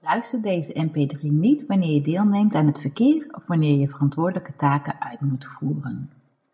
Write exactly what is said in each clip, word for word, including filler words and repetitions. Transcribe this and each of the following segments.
Luister deze M P drie niet wanneer je deelneemt aan het verkeer of wanneer je verantwoordelijke taken uit moet voeren.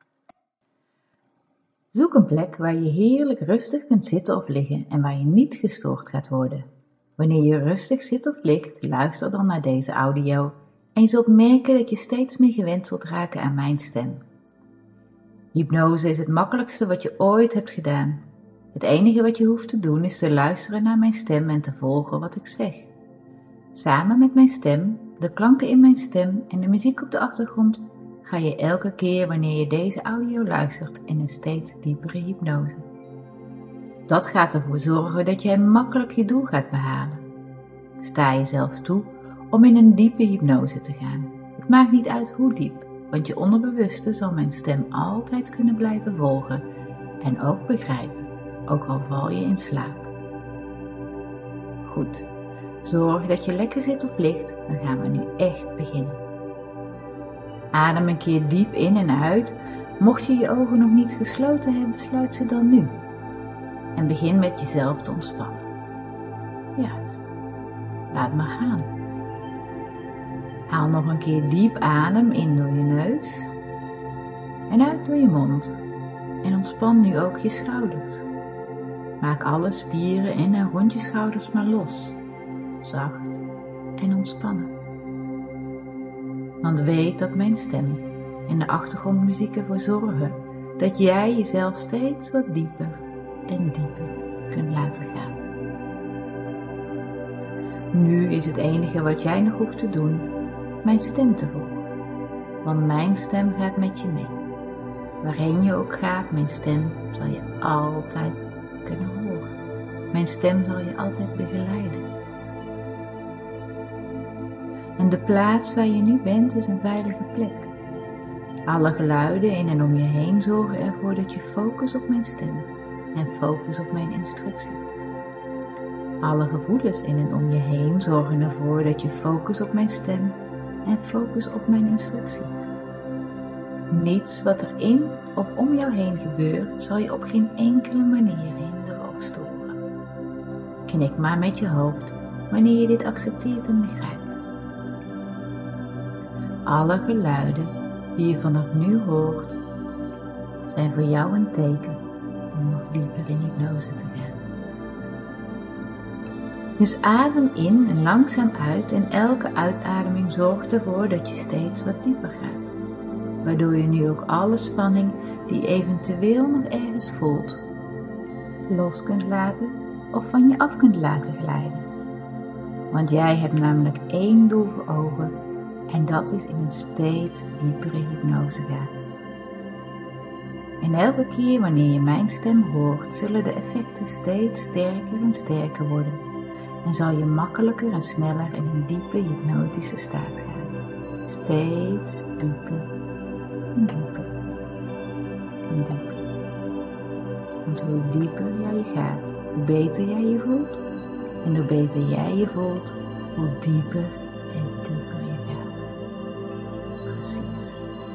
Zoek een plek waar je heerlijk rustig kunt zitten of liggen en waar je niet gestoord gaat worden. Wanneer je rustig zit of ligt, luister dan naar deze audio en je zult merken dat je steeds meer gewend zult raken aan mijn stem. Hypnose is het makkelijkste wat je ooit hebt gedaan. Het enige wat je hoeft te doen is te luisteren naar mijn stem en te volgen wat ik zeg. Samen met mijn stem, de klanken in mijn stem en de muziek op de achtergrond ga je elke keer wanneer je deze audio luistert in een steeds diepere hypnose. Dat gaat ervoor zorgen dat jij makkelijk je doel gaat behalen. Sta jezelf toe om in een diepe hypnose te gaan. Het maakt niet uit hoe diep, want je onderbewuste zal mijn stem altijd kunnen blijven volgen en ook begrijpen, ook al val je in slaap. Goed, zorg dat je lekker zit of ligt, dan gaan we nu echt beginnen. Adem een keer diep in en uit. Mocht je je ogen nog niet gesloten hebben, sluit ze dan nu. En begin met jezelf te ontspannen. Juist. Laat maar gaan. Haal nog een keer diep adem in door je neus en uit door je mond. En ontspan nu ook je schouders. Maak alle spieren in en rond je schouders maar los. Zacht en ontspannen. Want weet dat mijn stem en de achtergrondmuziek ervoor zorgen dat jij jezelf steeds wat dieper en dieper kunt laten gaan. Nu is het enige wat jij nog hoeft te doen, mijn stem te volgen. Want mijn stem gaat met je mee. Waarheen je ook gaat, mijn stem zal je altijd kunnen horen. Mijn stem zal je altijd begeleiden. En de plaats waar je nu bent is een veilige plek. Alle geluiden in en om je heen zorgen ervoor dat je focust op mijn stem en focus op mijn instructies. Alle gevoelens in en om je heen zorgen ervoor dat je focust op mijn stem en focus op mijn instructies. Niets wat er in of om jou heen gebeurt zal je op geen enkele manier hinderen of storen. Knik maar met je hoofd wanneer je dit accepteert en begrijpt. Alle geluiden die je vanaf nu hoort, zijn voor jou een teken om nog dieper in hypnose te gaan. Dus adem in en langzaam uit en elke uitademing zorgt ervoor dat je steeds wat dieper gaat. Waardoor je nu ook alle spanning die je eventueel nog ergens voelt, los kunt laten of van je af kunt laten glijden. Want jij hebt namelijk één doel voor ogen. En dat is in een steeds diepere hypnose gaan. En elke keer wanneer je mijn stem hoort, zullen de effecten steeds sterker en sterker worden. En zal je makkelijker en sneller in een diepe hypnotische staat gaan. Steeds dieper en dieper en dieper. Want hoe dieper jij gaat, hoe beter jij je voelt. En hoe beter jij je voelt, hoe dieper en dieper. Precies.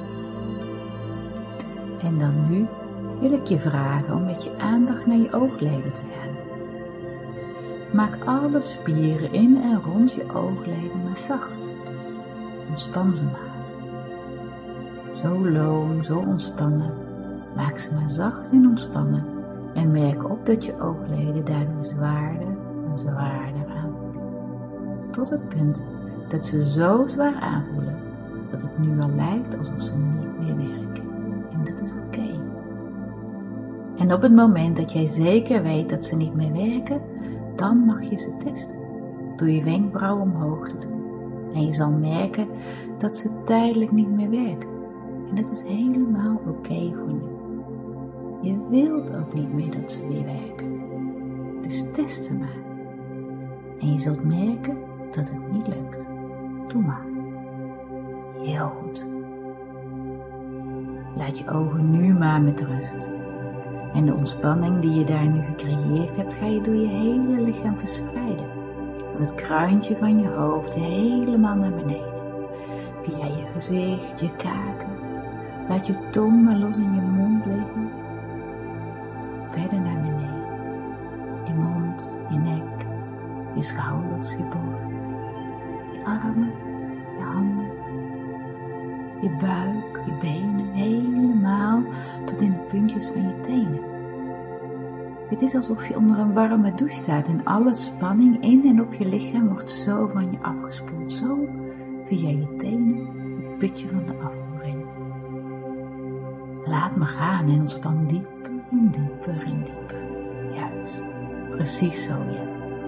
En dan nu wil ik je vragen om met je aandacht naar je oogleden te gaan. Maak alle spieren in en rond je oogleden maar zacht. Ontspan ze maar. Zo loom, zo ontspannen. Maak ze maar zacht en ontspannen. En merk op dat je oogleden daardoor zwaarder en zwaarder aanvoelen. Tot het punt dat ze zo zwaar aanvoelen dat het nu al lijkt alsof ze niet meer werken. En dat is oké. Okay. En op het moment dat jij zeker weet dat ze niet meer werken, dan mag je ze testen. Door je wenkbrauw omhoog te doen. En je zal merken dat ze tijdelijk niet meer werken. En dat is helemaal oké okay voor nu. Je wilt ook niet meer dat ze weer werken. Dus test ze maar. En je zult merken dat het niet lukt. Doe maar. Heel goed. Laat je ogen nu maar met rust. En de ontspanning die je daar nu gecreëerd hebt, ga je door je hele lichaam verspreiden. Van het kruintje van je hoofd helemaal naar beneden. Via je gezicht, je kaken. Laat je tong maar los in je mond liggen. Verder naar beneden. Je mond, je nek, je schouders, je borst. armen, je handen, je buik, je benen, helemaal tot in de puntjes van je tenen. Het is alsof je onder een warme douche staat en alle spanning in en op je lichaam wordt zo van je afgespoeld, zo via je tenen het putje van de afvoer in. Laat me gaan en ontspan dieper en dieper en dieper. Juist, precies zo, ja.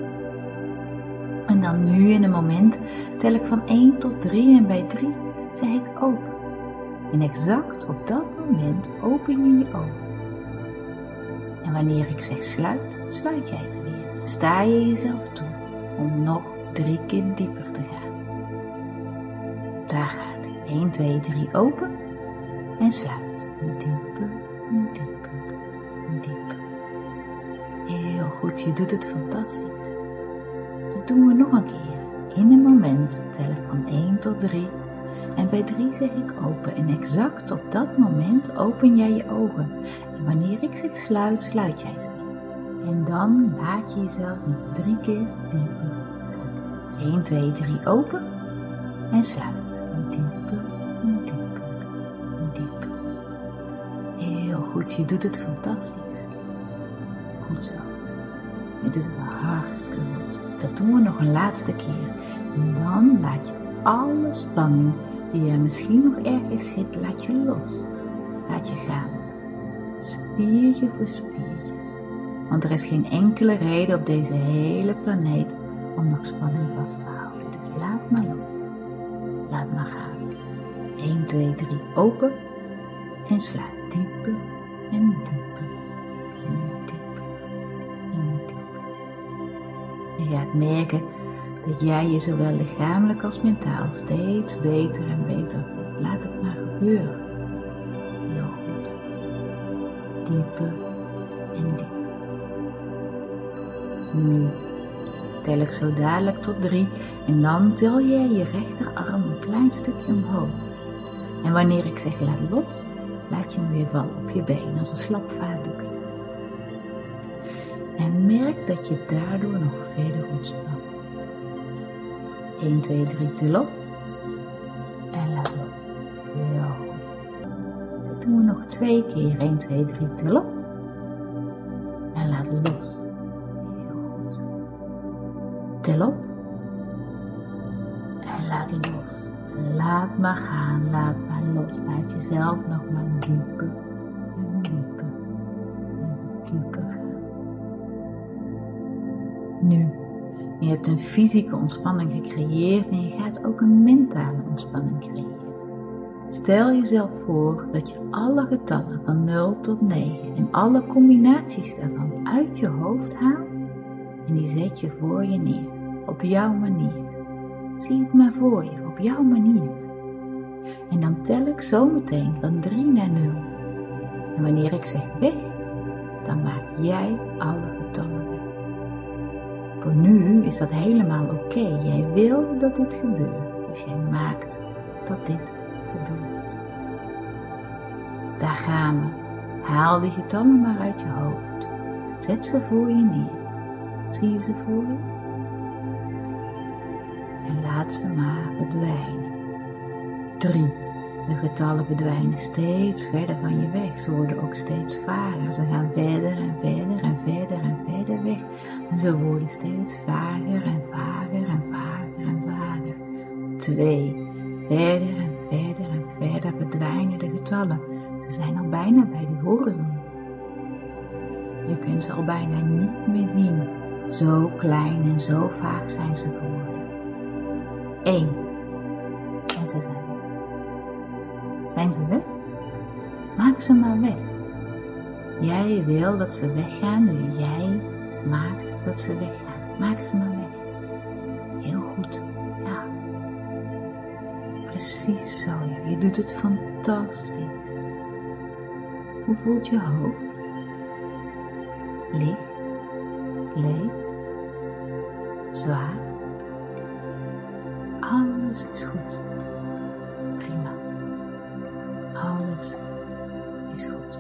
En dan nu in een moment tel ik van één tot drie en bij drie zeg ik open. En exact op dat moment open je je ogen. En wanneer ik zeg sluit, sluit jij ze weer. Sta je jezelf toe om nog drie keer dieper te gaan. Daar gaat hij. één, twee, drie open en sluit. Dieper, dieper, dieper. Heel goed, je doet het fantastisch. Dat doen we nog een keer. In een moment tel ik van één tot drie. En bij drie zeg ik open en exact op dat moment open jij je ogen. En wanneer ik zeg sluit, sluit jij ze weer. En dan laat je jezelf nog drie keer dieper. één, twee, drie open en sluit. Dieper, dieper, dieper. Heel goed, je doet het fantastisch. Goed zo. Je doet het hartstikke goed. Dat doen we nog een laatste keer. En dan laat je alle spanning die er misschien nog ergens zit, laat je los. Laat je gaan. Spiertje voor spiertje. Want er is geen enkele reden op deze hele planeet om nog spanning vast te houden. Dus laat maar los. Laat maar gaan. één, twee, drie open en sluit. Dieper en dieper en dieper en dieper. Je gaat merken dat jij je zowel lichamelijk als mentaal steeds beter en beter voelt. Laat het maar gebeuren. Heel goed. Dieper en dieper. Nu tel ik zo dadelijk tot drie en dan til jij je rechterarm een klein stukje omhoog. En wanneer ik zeg laat los, laat je hem weer vallen op je been als een slap vaatdoekje. En merk dat je daardoor nog verder ontspant. één, twee, drie, til op en laat los. Heel goed. Dat doen we nog twee keer. één, twee, drie, til op en laat los. Heel goed. Til op en laat los. Laat maar gaan, laat maar los. Laat jezelf nog maar dieper en dieper en dieper gaan. Nu. Je hebt een fysieke ontspanning gecreëerd en je gaat ook een mentale ontspanning creëren. Stel jezelf voor dat je alle getallen van nul tot negen en alle combinaties daarvan uit je hoofd haalt en die zet je voor je neer, op jouw manier. Zie het maar voor je, op jouw manier. En dan tel ik zo meteen van drie naar nul. En wanneer ik zeg weg, dan maak jij alle getallen weg. Voor nu is dat helemaal oké. Okay. Jij wil dat dit gebeurt, dus jij maakt dat dit gebeurt. Daar gaan we. Haal die getallen maar uit je hoofd. Zet ze voor je neer. Zie je ze voor je? En laat ze maar verdwijnen. Drie. De getallen verdwijnen steeds verder van je weg. Ze worden ook steeds vager. Ze gaan verder en verder en verder en verder weg. En ze worden steeds vager en vager en vager en vager. Twee. Verder en verder en verder verdwijnen de getallen. Ze zijn al bijna bij de horizon. Je kunt ze al bijna niet meer zien. Zo klein en zo vaag zijn ze geworden. Eén. En ze zijn weg. Zijn ze weg? Maak ze maar weg. Jij wil dat ze weggaan, dus jij maakt dat ze weggaan. Maak ze maar weg. Heel goed. Ja. Precies zo. Je doet het fantastisch. Hoe voelt je hoofd? Licht? Leeg? Zwaar? Alles is goed. Prima. Alles is goed.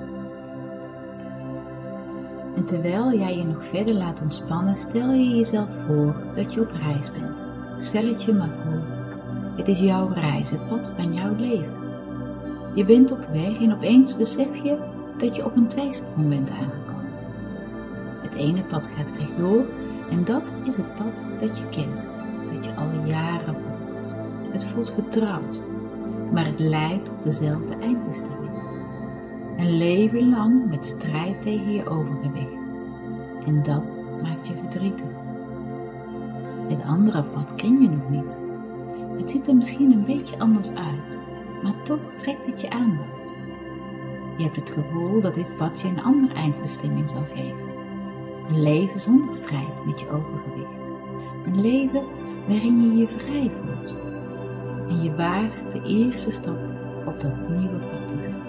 En terwijl jij je nog verder laat ontspannen, stel je jezelf voor dat je op reis bent. Stel het je maar voor. Het is jouw reis, het pad van jouw leven. Je bent op weg en opeens besef je dat je op een tweesprong bent aangekomen. Het ene pad gaat rechtdoor en dat is het pad dat je kent, dat je al jaren volgt. Het voelt vertrouwd, maar het leidt tot dezelfde eindbestemming. Een leven lang met strijd tegen je overgewicht. En dat maakt je verdrietig. Het andere pad ken je nog niet. Het ziet er misschien een beetje anders uit, maar toch trekt het je aandacht. Je hebt het gevoel dat dit pad je een andere eindbestemming zal geven. Een leven zonder strijd met je overgewicht. Een leven waarin je je vrij voelt. En je waagt de eerste stap op dat nieuwe pad te zetten.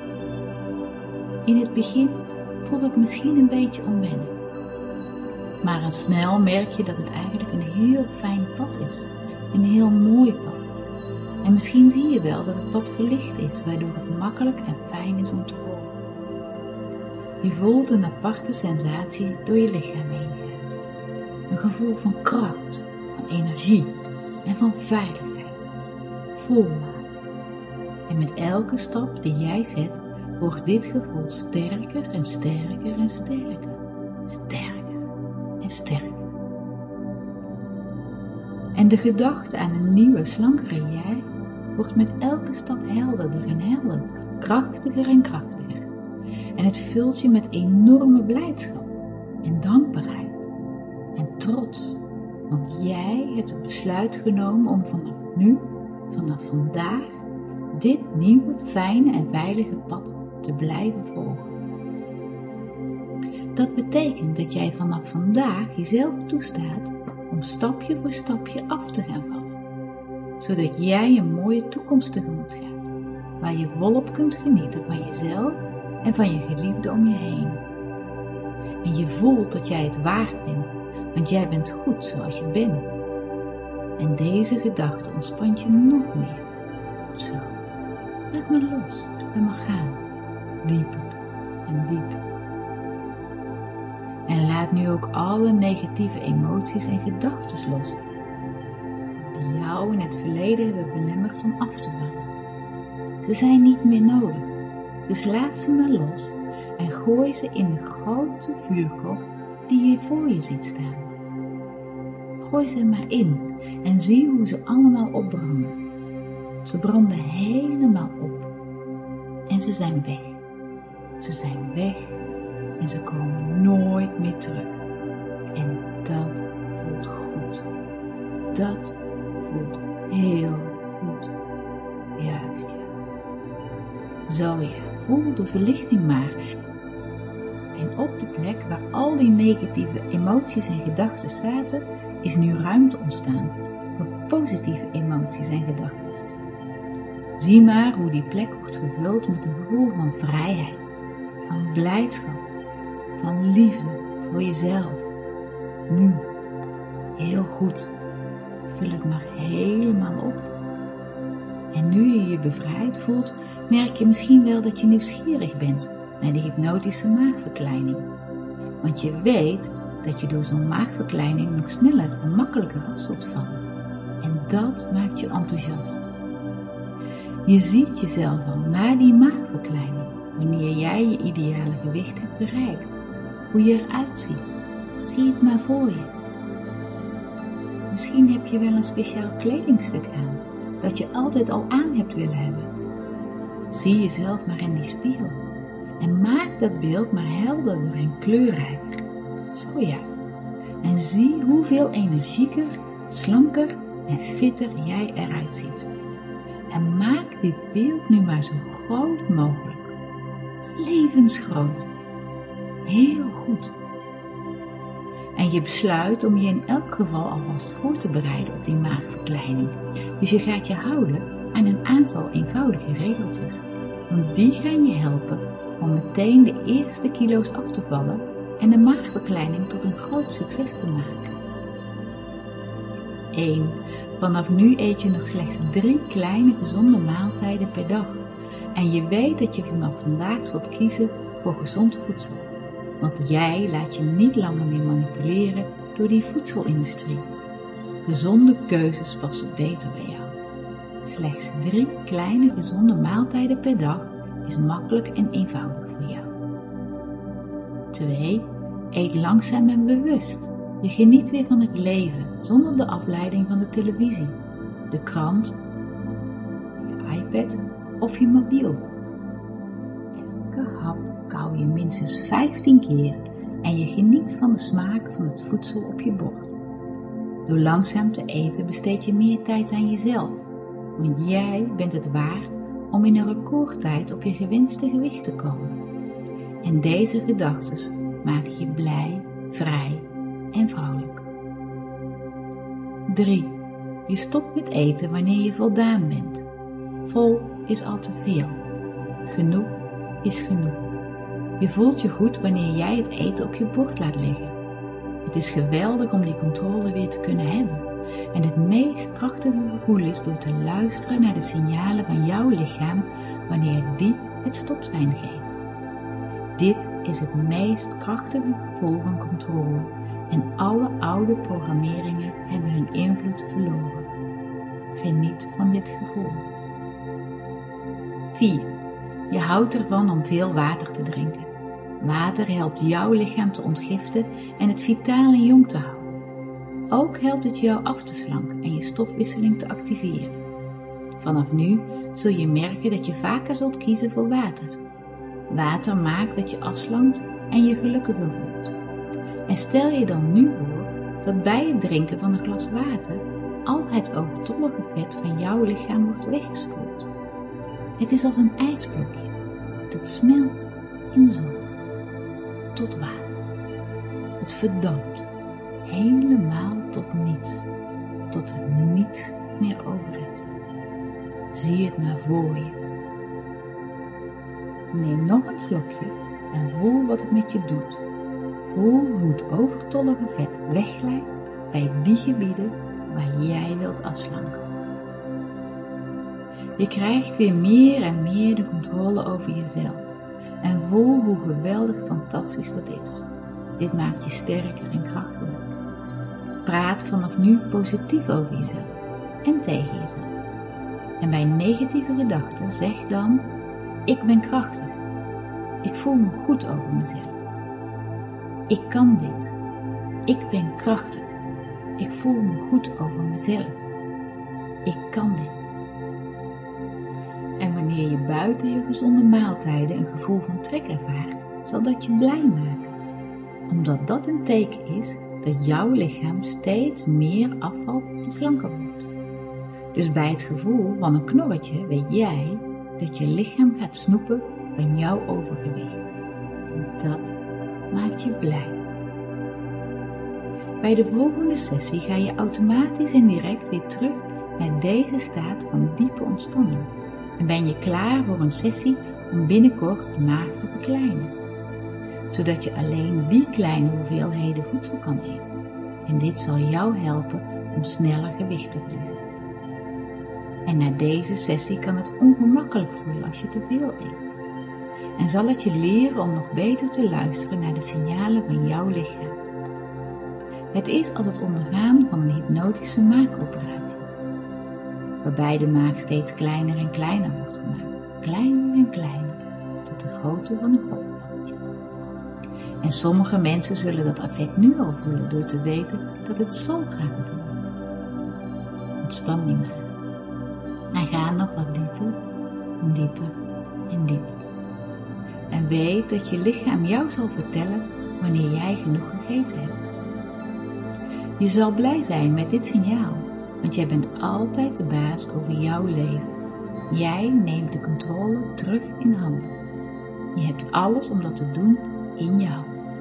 In het begin voelt het misschien een beetje onwennig. Maar al snel merk je dat het eigenlijk een heel fijn pad is. Een heel mooi pad. En misschien zie je wel dat het pad verlicht is, waardoor het makkelijk en fijn is om te volgen. Je voelt een aparte sensatie door je lichaam heen gaan. Een gevoel van kracht, van energie en van veiligheid. Volmaak. En met elke stap die jij zet, wordt dit gevoel sterker en sterker en sterker. Sterker en sterker. En de gedachte aan een nieuwe, slankere jij wordt met elke stap helderder en helderder, krachtiger en krachtiger. En het vult je met enorme blijdschap en dankbaarheid en trots. Want jij hebt het besluit genomen om vanaf nu, vanaf vandaag, dit nieuwe, fijne en veilige pad te blijven volgen. Dat betekent dat jij vanaf vandaag jezelf toestaat om stapje voor stapje af te gaan vallen. Zodat jij een mooie toekomst tegemoet gaat, waar je volop kunt genieten van jezelf en van je geliefde om je heen. En je voelt dat jij het waard bent, want jij bent goed zoals je bent. En deze gedachte ontspant je nog meer. Zo, laat me los, laat me gaan. Dieper en dieper. En laat nu ook alle negatieve emoties en gedachten los, die jou in het verleden hebben belemmerd om af te vallen. Ze zijn niet meer nodig, dus laat ze maar los en gooi ze in de grote vuurkorf die je voor je ziet staan. Gooi ze maar in en zie hoe ze allemaal opbranden. Ze branden helemaal op en ze zijn weg. Ze zijn weg en ze komen nooit meer terug. En dat voelt goed. Dat voelt heel goed. Juist, ja. Zo ja, voel de verlichting maar. En op de plek waar al die negatieve emoties en gedachten zaten, is nu ruimte ontstaan voor positieve emoties en gedachten. Zie maar hoe die plek wordt gevuld met een gevoel van vrijheid, van blijdschap, van liefde voor jezelf. Nu, heel goed, vul het maar helemaal op. En nu je je bevrijd voelt, merk je misschien wel dat je nieuwsgierig bent naar de hypnotische maagverkleining. Want je weet dat je door zo'n maagverkleining nog sneller en makkelijker af zult vallen. En dat maakt je enthousiast. Je ziet jezelf al na die maagverkleining, wanneer jij je ideale gewicht hebt bereikt. Hoe je eruit ziet, zie het maar voor je. Misschien heb je wel een speciaal kledingstuk aan, dat je altijd al aan hebt willen hebben. Zie jezelf maar in die spiegel en maak dat beeld maar helderder en kleurrijker. Zo ja, en zie hoeveel energieker, slanker en fitter jij eruit ziet. En maak dit beeld nu maar zo groot mogelijk. Levensgroot. Heel goed. En je besluit om je in elk geval alvast voor te bereiden op die maagverkleining. Dus je gaat je houden aan een aantal eenvoudige regeltjes. Want die gaan je helpen om meteen de eerste kilo's af te vallen en de maagverkleining tot een groot succes te maken. één. Vanaf nu eet je nog slechts drie kleine gezonde maaltijden per dag. En je weet dat je vanaf vandaag zult kiezen voor gezond voedsel. Want jij laat je niet langer meer manipuleren door die voedselindustrie. Gezonde keuzes passen beter bij jou. Slechts drie kleine gezonde maaltijden per dag is makkelijk en eenvoudig voor jou. twee. Eet langzaam en bewust. Je geniet weer van het leven, zonder de afleiding van de televisie, de krant, je iPad of je mobiel. Elke hap kauw je minstens vijftien keer en je geniet van de smaak van het voedsel op je bord. Door langzaam te eten besteed je meer tijd aan jezelf, want jij bent het waard om in een recordtijd op je gewenste gewicht te komen. En deze gedachten maken je blij, vrij en vrolijk. drie. Je stopt met eten wanneer je voldaan bent. Vol is al te veel. Genoeg is genoeg. Je voelt je goed wanneer jij het eten op je bord laat liggen. Het is geweldig om die controle weer te kunnen hebben. En het meest krachtige gevoel is door te luisteren naar de signalen van jouw lichaam wanneer die het stopsein geeft. Dit is het meest krachtige gevoel van controle en alle oude programmeringen hebben hun invloed verloren. Geniet van dit gevoel. vier. Je houdt ervan om veel water te drinken. Water helpt jouw lichaam te ontgiften en het vitaal en jong te houden. Ook helpt het jou af te slanken en je stofwisseling te activeren. Vanaf nu zul je merken dat je vaker zult kiezen voor water. Water maakt dat je afslankt en je gelukkiger voelt. En stel je dan nu voor dat bij het drinken van een glas water al het overtollige vet van jouw lichaam wordt weggespoeld. Het is als een ijsblokje dat smelt in de zon tot water. Het verdampt helemaal tot niets, tot er niets meer over is. Zie het maar voor je. Neem nog een slokje en voel wat het met je doet. Voel hoe het overtollige vet wegglijdt bij die gebieden waar jij wilt afslanken. Je krijgt weer meer en meer de controle over jezelf en voel hoe geweldig fantastisch dat is. Dit maakt je sterker en krachtiger. Praat vanaf nu positief over jezelf en tegen jezelf. En bij negatieve gedachten zeg dan: ik ben krachtig. Ik voel me goed over mezelf. Ik kan dit. Ik ben krachtig. Ik voel me goed over mezelf. Ik kan dit. En wanneer je buiten je gezonde maaltijden een gevoel van trek ervaart, zal dat je blij maken. Omdat dat een teken is dat jouw lichaam steeds meer afvalt en slanker wordt. Dus bij het gevoel van een knorretje weet jij dat je lichaam gaat snoepen van jouw overgewicht. En dat maakt je blij. Bij de volgende sessie ga je automatisch en direct weer terug naar deze staat van diepe ontspanning. En ben je klaar voor een sessie om binnenkort de maag te verkleinen. Zodat je alleen die kleine hoeveelheden voedsel kan eten. En dit zal jou helpen om sneller gewicht te verliezen. En na deze sessie kan het ongemakkelijk voelen als je te veel eet. En zal het je leren om nog beter te luisteren naar de signalen van jouw lichaam. Het is als het ondergaan van een hypnotische maagoperatie. Waarbij de maag steeds kleiner en kleiner wordt gemaakt. Kleiner en kleiner, tot de grootte van een golfballetje. En sommige mensen zullen dat effect nu al voelen door te weten dat het zal gaan gebeuren. Ontspan die maag. En ga nog wat dieper, en dieper en dieper. En weet dat je lichaam jou zal vertellen wanneer jij genoeg gegeten hebt. Je zal blij zijn met dit signaal, want jij bent altijd de baas over jouw leven. Jij neemt de controle terug in handen. Je hebt alles om dat te doen in jou.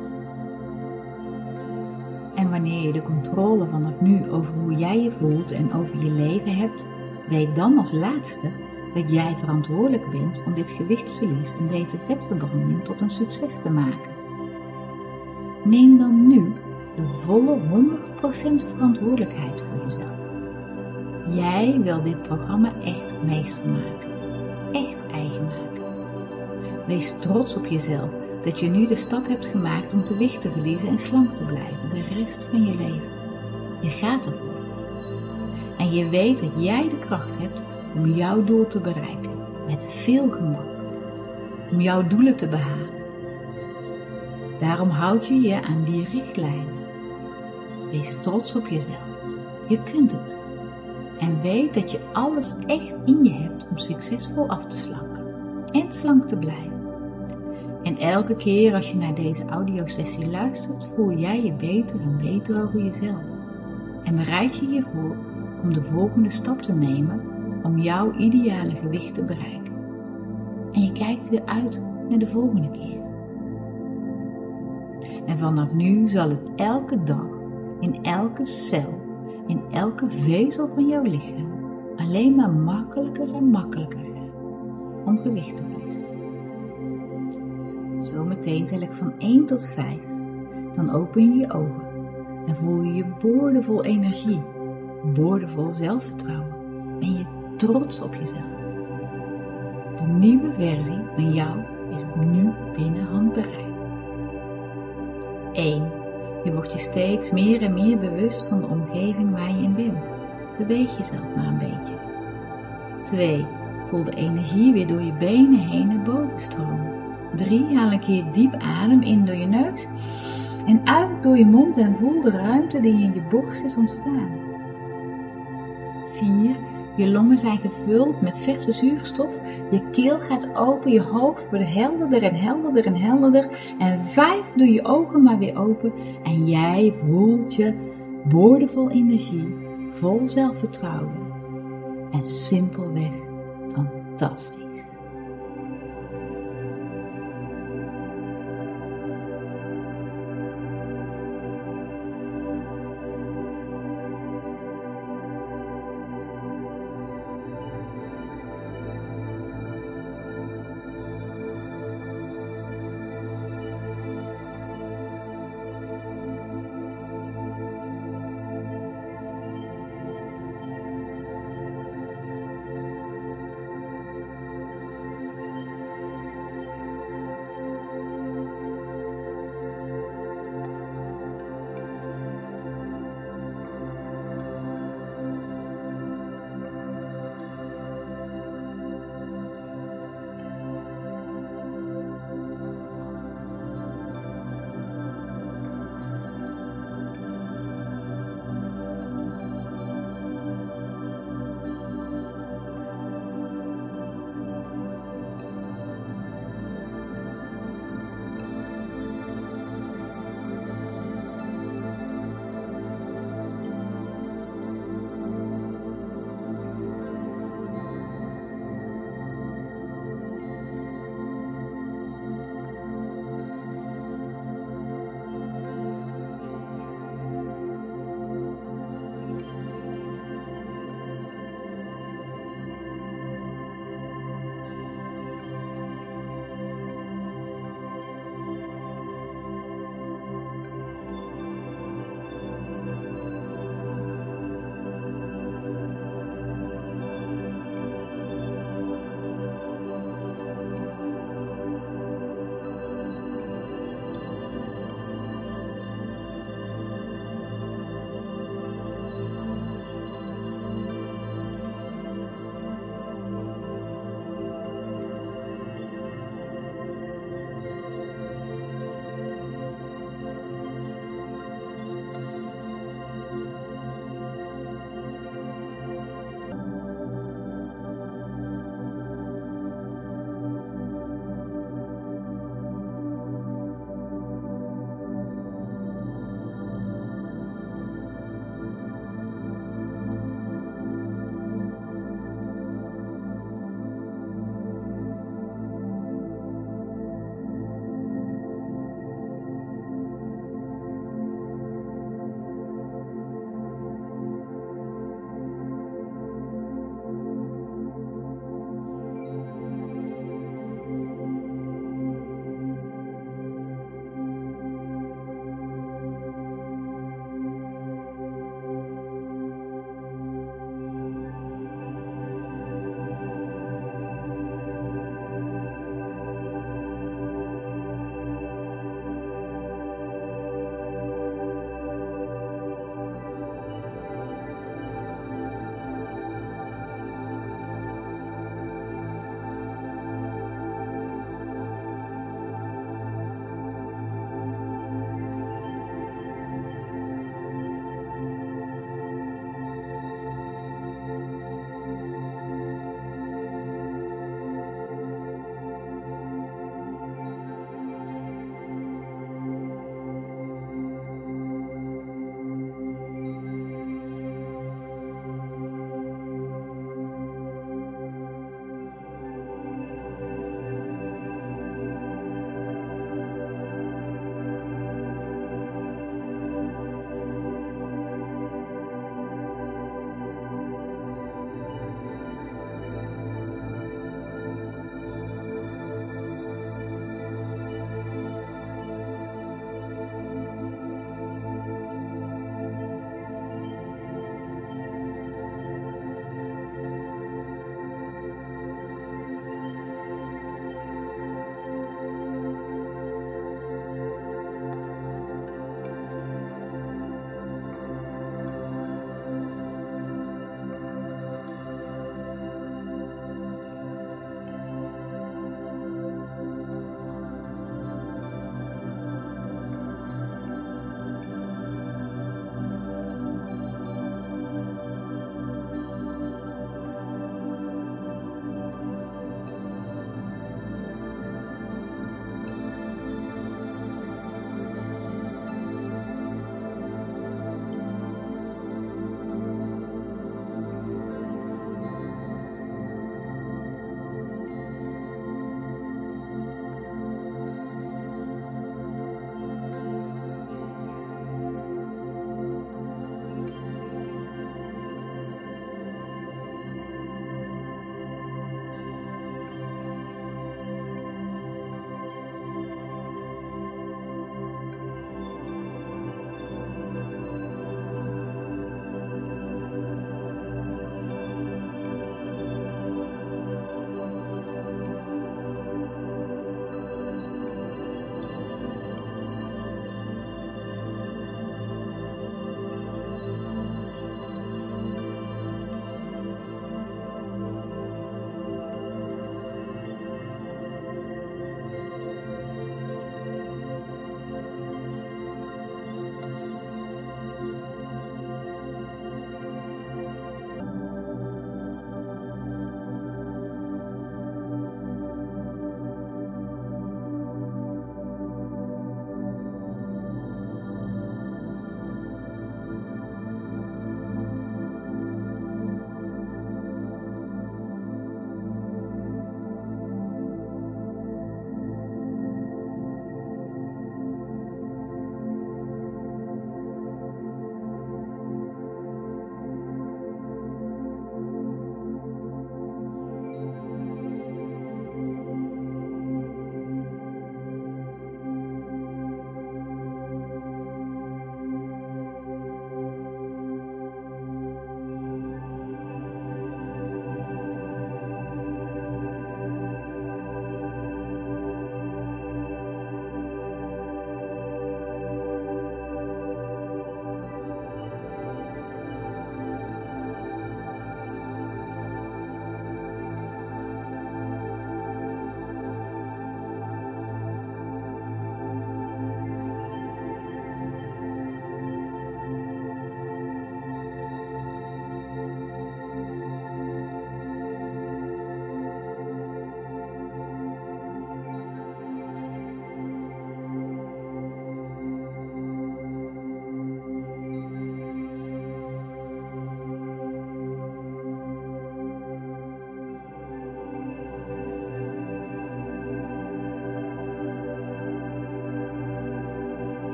En wanneer je de controle vanaf nu over hoe jij je voelt en over je leven hebt, weet dan als laatste dat jij verantwoordelijk bent om dit gewichtsverlies en deze vetverbranding tot een succes te maken. Neem dan nu de volle honderd procent verantwoordelijkheid voor jezelf. Jij wil dit programma echt meester maken, echt eigen maken. Wees trots op jezelf dat je nu de stap hebt gemaakt om gewicht te verliezen en slank te blijven de rest van je leven. Je gaat ervoor En je weet dat jij de kracht hebt om jouw doel te bereiken. Met veel gemak. Om jouw doelen te behalen. Daarom houd je je aan die richtlijnen. Wees trots op jezelf. Je kunt het. En weet dat je alles echt in je hebt om succesvol af te slanken. En slank te blijven. En elke keer als je naar deze audiosessie luistert, voel jij je beter en beter over jezelf. En bereid je je voor om de volgende stap te nemen om jouw ideale gewicht te bereiken. En je kijkt weer uit naar de volgende keer. En vanaf nu zal het elke dag, in elke cel, in elke vezel van jouw lichaam, alleen maar makkelijker en makkelijker gaan om gewicht te verliezen. Zometeen tel ik van één tot vijf. Dan open je je ogen en voel je je boordevol energie, boordevol zelfvertrouwen. Ben je trots op jezelf. De nieuwe versie van jou is nu binnen handbereik. één. Je wordt je steeds meer en meer bewust van de omgeving waar je in bent. Beweeg jezelf maar een beetje. twee. Voel de energie weer door je benen heen naar boven stromen. drie. Haal een keer diep adem in door je neus en uit door je mond en voel de ruimte die in je borst is ontstaan. vier. Je longen zijn gevuld met verse zuurstof, je keel gaat open, je hoofd wordt helderder en helderder en helderder. En vijf. Doe je ogen maar weer open en jij voelt je boordevol energie, vol zelfvertrouwen en simpelweg fantastisch.